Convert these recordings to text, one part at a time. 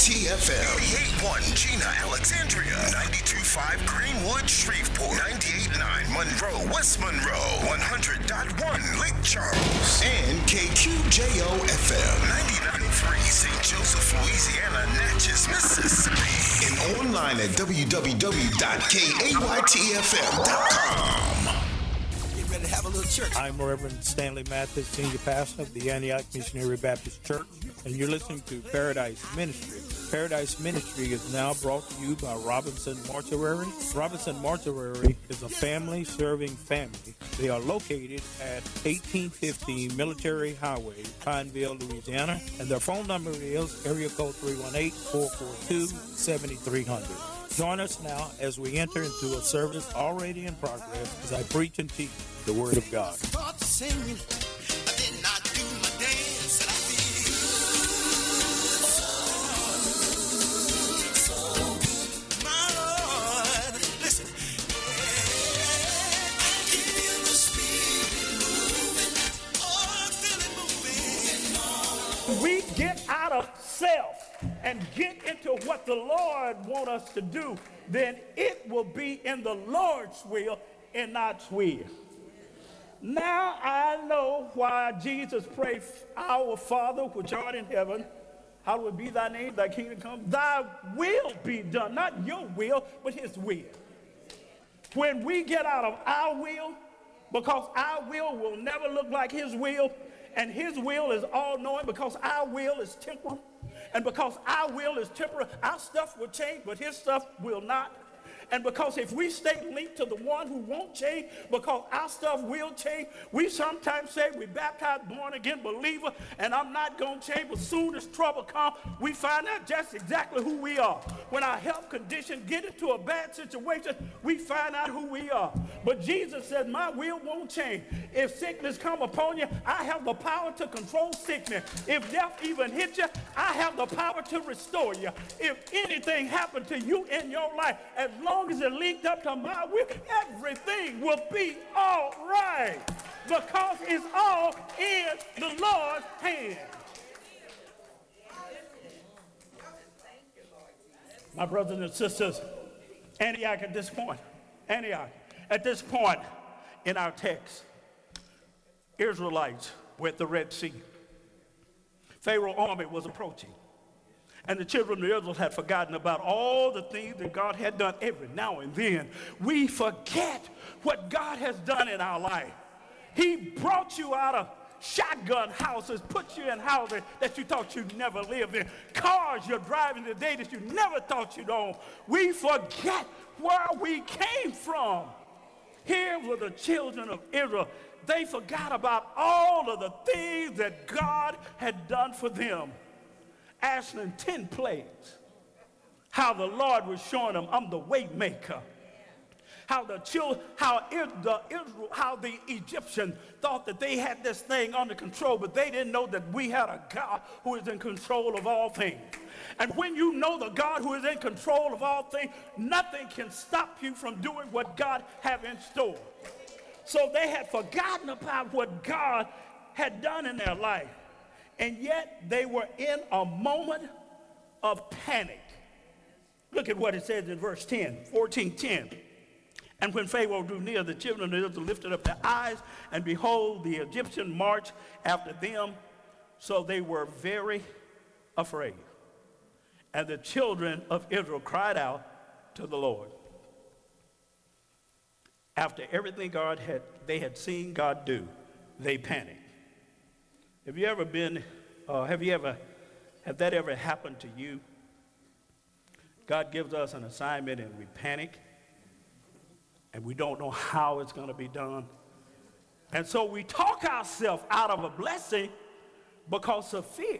KYTFM. 88.1 Gina, Alexandria. 92.5 Greenwood, Shreveport. 98.9 Monroe, West Monroe. 100.1 Lake Charles. And KQJO-FM. 99.3 St. Joseph, Louisiana, Natchez, Mississippi. And online at www.kaytfm.com. To have a little church. I'm Reverend Stanley Mathis, Senior Pastor of the Antioch Missionary Baptist Church, and you're listening to Paradise Ministry. Paradise Ministry is now brought to you by Robinson Mortuary. Robinson Mortuary is a family-serving family. They are located at 1850 Military Highway, Pineville, Louisiana, and their phone number is area code 318-442-7300. Join us now as we enter into a service already in progress as I preach and teach the Word of God. We get out of self and get into what the Lord wants us to do, then it will be in the Lord's will and not will. Now I know why Jesus prayed, Our Father which art in heaven, hallowed be thy name, thy kingdom come, thy will be done. Not your will, but his will. When we get out of our will, because our will never look like his will, and his will is all-knowing, because our will is temporal, and because our will is temporal, our stuff will change, but his stuff will not. And because if we stay linked to the one who won't change, because our stuff will change, we sometimes say we baptized, born again believer, and I'm not going to change, but soon as trouble comes, we find out just exactly who we are. When our health condition get into a bad situation, we find out who we are. But Jesus said, my will won't change. If sickness come upon you, I have the power to control sickness. If death even hit you, I have the power to restore you. If anything happened to you in your life, as long as it linked up to my will, everything will be all right, because it's all in the Lord's hand. My brothers and sisters, Antioch at this point in our text, Israelites were at the Red Sea. Pharaoh's army was approaching. And the children of Israel had forgotten about all the things that God had done. Every now and then, we forget what God has done in our life. He brought you out of shotgun houses, put you in houses that you thought you'd never live in, cars you're driving today that you never thought you'd own. We forget where we came from. Here were the children of Israel. They forgot about all of the things that God had done for them. Ashland 10 plagues, how the Lord was showing them, I'm the way maker. How the Egyptians thought that they had this thing under control, but they didn't know that we had a God who is in control of all things. And when you know the God who is in control of all things, nothing can stop you from doing what God have in store. So they had forgotten about what God had done in their life. And yet they were in a moment of panic. Look at what it says in verse 10, 14:10. And when Pharaoh drew near, the children of Israel lifted up their eyes, and behold, the Egyptian marched after them. So they were very afraid. And the children of Israel cried out to the Lord. After everything they had seen God do, they panicked. Have that ever happened to you? God gives us an assignment and we panic and we don't know how it's going to be done. And so we talk ourselves out of a blessing because of fear.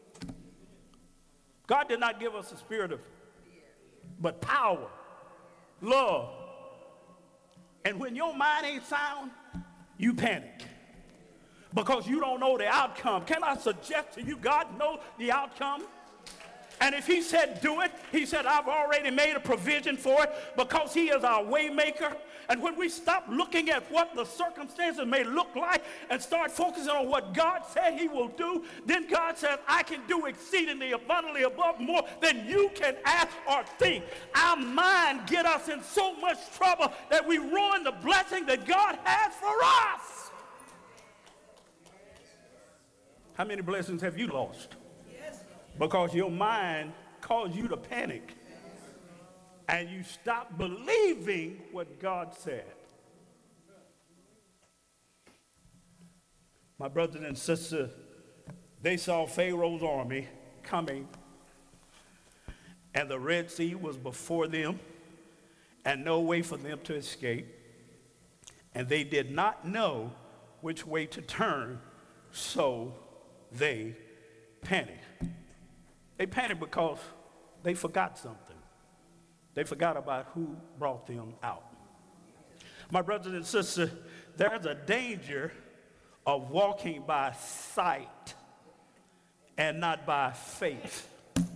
God did not give us a spirit of fear, but power, love. And when your mind ain't sound, you panic, because you don't know the outcome. Can I suggest to you, God knows the outcome? And if he said do it, he said, I've already made a provision for it because he is our way maker. And when we stop looking at what the circumstances may look like and start focusing on what God said he will do, then God says, I can do exceedingly abundantly above more than you can ask or think. Our mind get us in so much trouble that we ruin the blessing that God has for us. How many blessings have you lost? Because your mind caused you to panic and you stop believing what God said. My brothers and sisters, they saw Pharaoh's army coming, and the Red Sea was before them and no way for them to escape. And they did not know which way to turn, so they panicked. They panicked because they forgot something. They forgot about who brought them out. My brothers and sisters, there's a danger of walking by sight and not by faith.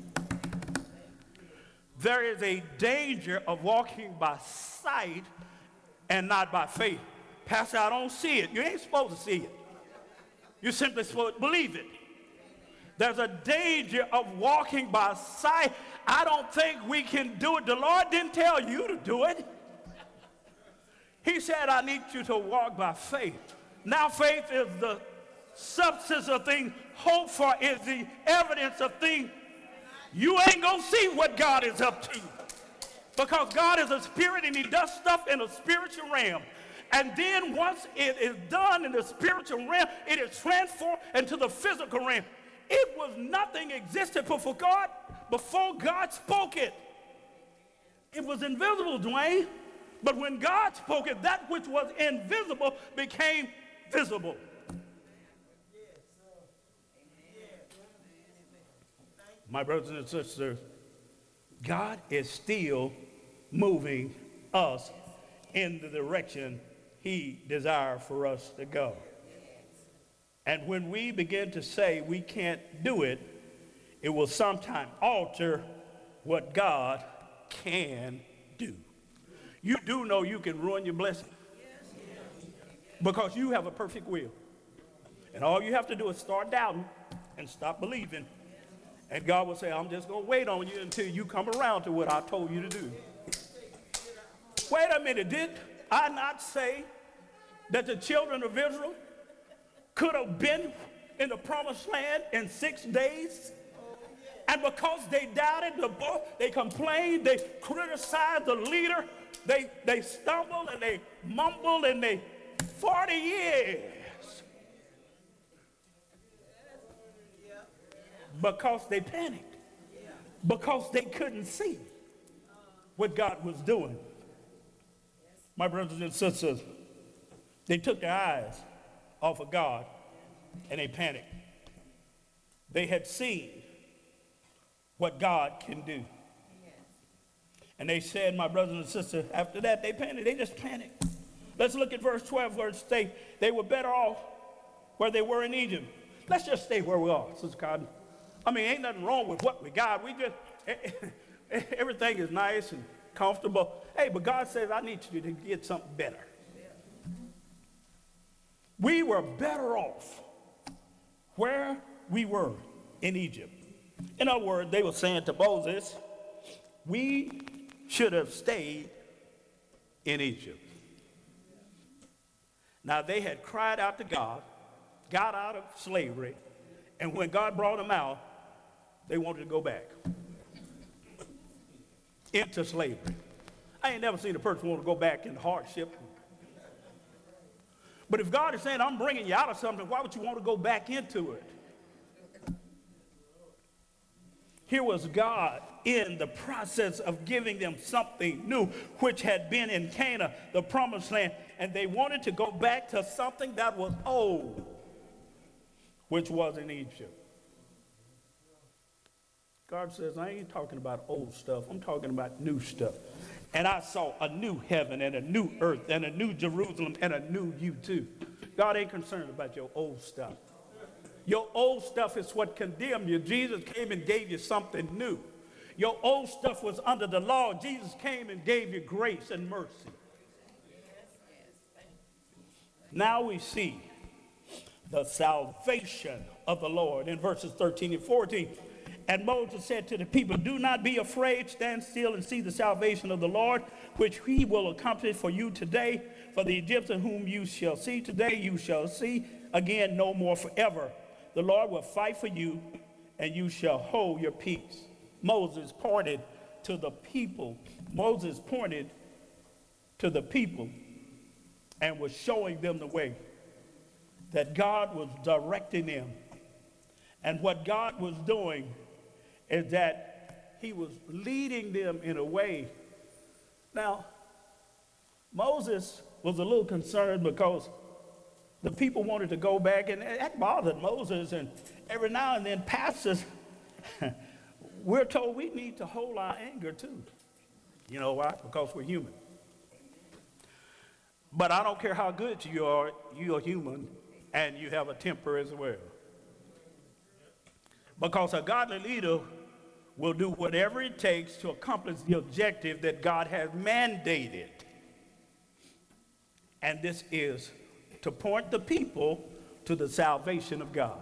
There is a danger of walking by sight and not by faith. Pastor, I don't see it. You ain't supposed to see it. You're simply supposed to believe it. There's a danger of walking by sight. I don't think we can do it. The Lord didn't tell you to do it. He said, I need you to walk by faith. Now faith is the substance of things hoped for, is the evidence of things. You ain't gonna see what God is up to, because God is a spirit and he does stuff in a spiritual realm. And then once it is done in the spiritual realm, it is transformed into the physical realm. It was nothing existed before God spoke it. It was invisible, Dwayne. But when God spoke it, that which was invisible became visible. My brothers and sisters, God is still moving us in the direction he desires for us to go. And when we begin to say we can't do it, it will sometime alter what God can do. You do know you can ruin your blessing because you have a perfect will. And all you have to do is start doubting and stop believing. And God will say, I'm just going to wait on you until you come around to what I told you to do. Wait a minute, did I not say that the children of Israel could have been in the promised land in 6 days? And because they doubted, they complained, they criticized the leader, they stumbled and they mumbled and they 40 years. Because they panicked. Because they couldn't see what God was doing. My brothers and sisters, they took their eyes off of God and they panicked. They had seen what God can do. And they said, my brothers and sisters, after that they panicked. They just panicked. Let's look at verse 12 where it states they were better off where they were in Egypt. Let's just stay where we are, Sister Cotton. I mean, ain't nothing wrong with what we got. We just, everything is nice and comfortable. Hey, but God says, I need you to get something better. We were better off where we were in Egypt. In other words, they were saying to Moses, we should have stayed in Egypt. Now, they had cried out to God, got out of slavery, and when God brought them out, they wanted to go back into slavery. I ain't never seen a person want to go back in hardship. But if God is saying, I'm bringing you out of something, why would you want to go back into it? Here was God in the process of giving them something new, which had been in Canaan, the promised land, and they wanted to go back to something that was old, which was in Egypt. God says, I ain't talking about old stuff. I'm talking about new stuff. And I saw a new heaven and a new earth and a new Jerusalem and a new you too. God ain't concerned about your old stuff. Your old stuff is what condemned you. Jesus came and gave you something new. Your old stuff was under the law. Jesus came and gave you grace and mercy. Now we see the salvation of the Lord in verses 13 and 14. And Moses said to the people, do not be afraid, stand still and see the salvation of the Lord, which he will accomplish for you today. For the Egyptian whom you shall see today, you shall see again no more forever. The Lord will fight for you, and you shall hold your peace. Moses pointed to the people. Moses pointed to the people and was showing them the way, that God was directing them. And what God was doing is that he was leading them in a way. Now, Moses was a little concerned because the people wanted to go back, and that bothered Moses. And every now and then, pastors, we're told we need to hold our anger too. You know why? Because we're human. But I don't care how good you are human, and you have a temper as well. Because a godly leader will do whatever it takes to accomplish the objective that God has mandated. And this is to point the people to the salvation of God.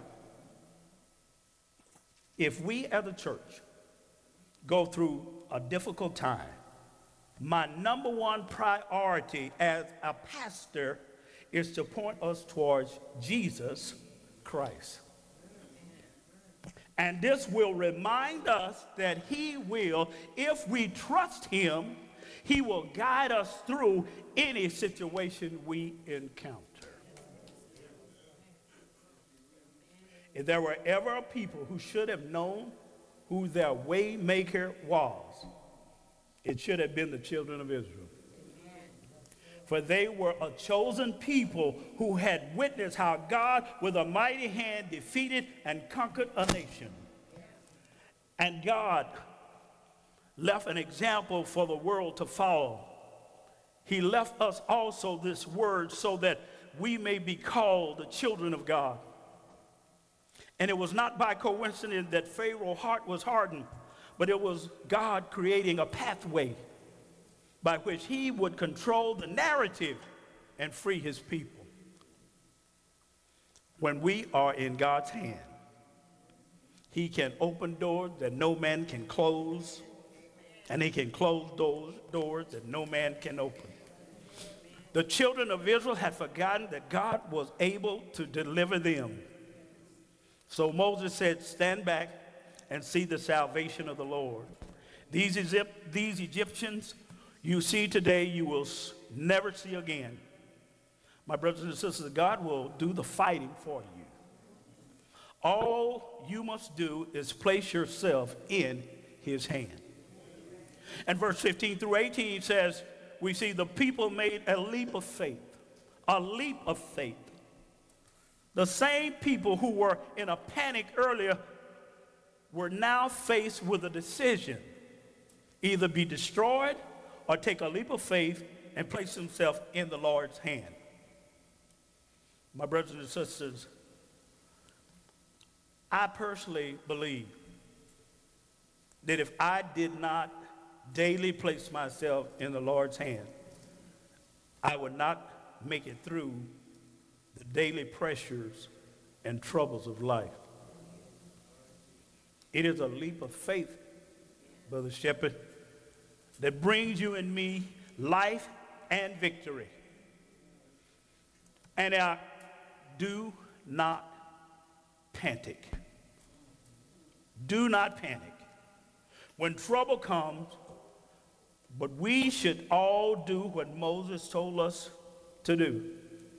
If we as a church go through a difficult time, my number one priority as a pastor is to point us towards Jesus Christ. And this will remind us that he will, if we trust him, he will guide us through any situation we encounter. If there were ever a people who should have known who their way maker was, it should have been the children of Israel. For they were a chosen people who had witnessed how God with a mighty hand defeated and conquered a nation. And God left an example for the world to follow. He left us also this word so that we may be called the children of God. And it was not by coincidence that Pharaoh's heart was hardened, but it was God creating a pathway by which he would control the narrative and free his people. When we are in God's hand, he can open doors that no man can close, and he can close doors that no man can open. The children of Israel had forgotten that God was able to deliver them. So Moses said, stand back and see the salvation of the Lord. These Egyptians you see today, you will never see again. My brothers and sisters, God will do the fighting for you. All you must do is place yourself in his hand. And verse 15 through 18 says, we see the people made a leap of faith. A leap of faith. The same people who were in a panic earlier were now faced with a decision. Either be destroyed or take a leap of faith and place themselves in the Lord's hand. My brothers and sisters, I personally believe that if I did not daily place myself in the Lord's hand, I would not make it through the daily pressures and troubles of life. It is a leap of faith, Brother Shepherd, that brings you and me life and victory. And I do not panic. Do not panic when trouble comes, but we should all do what Moses told us to do.